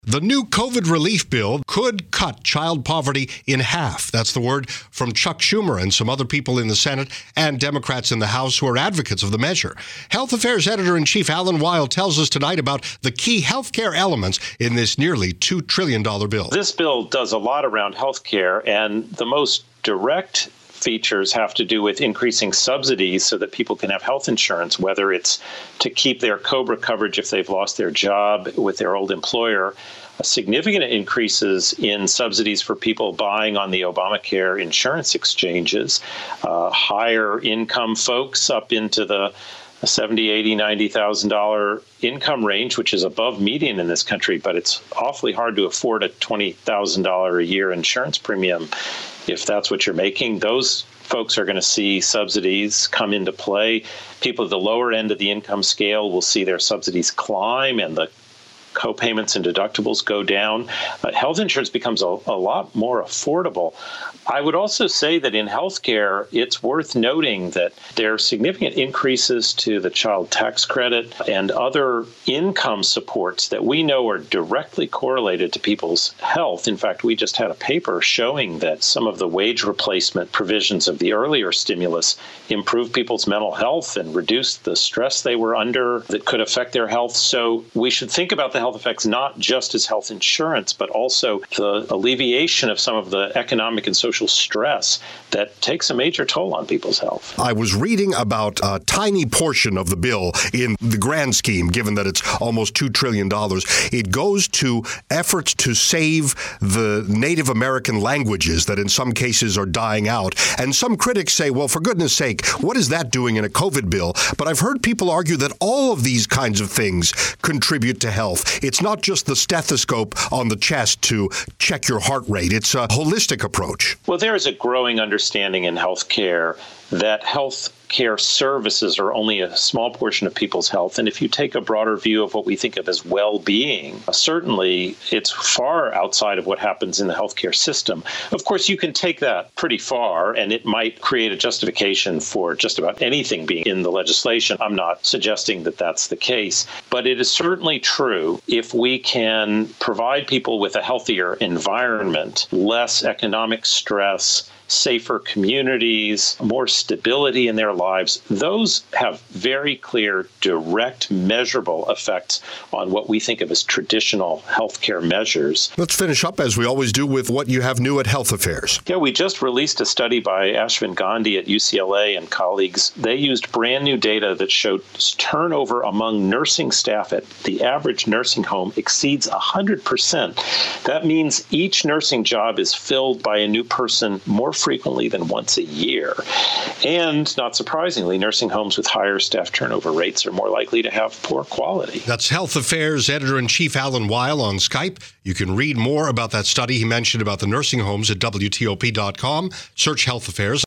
The new COVID relief bill could cut child poverty in half. That's the word from Chuck Schumer and some other people in the Senate and Democrats in the House who are advocates of the measure. Health Affairs Editor-in-Chief Alan Weil tells us tonight about the key healthcare elements in this nearly $2 trillion bill. This bill does a lot around healthcare, and the most direct features have to do with increasing subsidies so that people can have health insurance, whether it's to keep their COBRA coverage if they've lost their job with their old employer. Significant increases in subsidies for people buying on the Obamacare insurance exchanges, higher income folks up into the $70,000, $80,000, $90,000 income range, which is above median in this country, but it's awfully hard to afford a $20,000 a year insurance premium if that's what you're making. Those folks are going to see subsidies come into play. People at the lower end of the income scale will see their subsidies climb and the co-payments and deductibles go down. Health insurance becomes a lot more affordable. I would also say that in healthcare, it's worth noting that there are significant increases to the child tax credit and other income supports that we know are directly correlated to people's health. In fact, we just had a paper showing that some of the wage replacement provisions of the earlier stimulus improved people's mental health and reduced the stress they were under that could affect their health. So we should think about the health effects not just as health insurance, but also the alleviation of some of the economic and social stress that takes a major toll on people's health. I was reading about a tiny portion of the bill in the grand scheme, given that it's almost $2 trillion. It goes to efforts to save the Native American languages that in some cases are dying out. And some critics say, well, for goodness sake, what is that doing in a COVID bill? But I've heard people argue that all of these kinds of things contribute to health. It's not just the stethoscope on the chest to check your heart rate. It's a holistic approach. Well, there is a growing understanding in healthcare that health care services are only a small portion of people's health. And if you take a broader view of what we think of as well-being, certainly it's far outside of what happens in the healthcare system. Of course, you can take that pretty far, and it might create a justification for just about anything being in the legislation. I'm not suggesting that that's the case, but it is certainly true if we can provide people with a healthier environment, less economic stress, safer communities, more stability in their lives. Those have very clear, direct, measurable effects on what we think of as traditional healthcare measures. Let's finish up, as we always do, with what you have new at Health Affairs. Yeah, we just released a study by Ashwin Gandhi at UCLA and colleagues. They used brand new data that showed turnover among nursing staff at the average nursing home exceeds 100%. That means each nursing job is filled by a new person more frequently than once a year. And not surprisingly, nursing homes with higher staff turnover rates are more likely to have poor quality. That's Health Affairs Editor-in-Chief Alan Weil on Skype. You can read more about that study he mentioned about the nursing homes at WTOP.com. Search Health Affairs.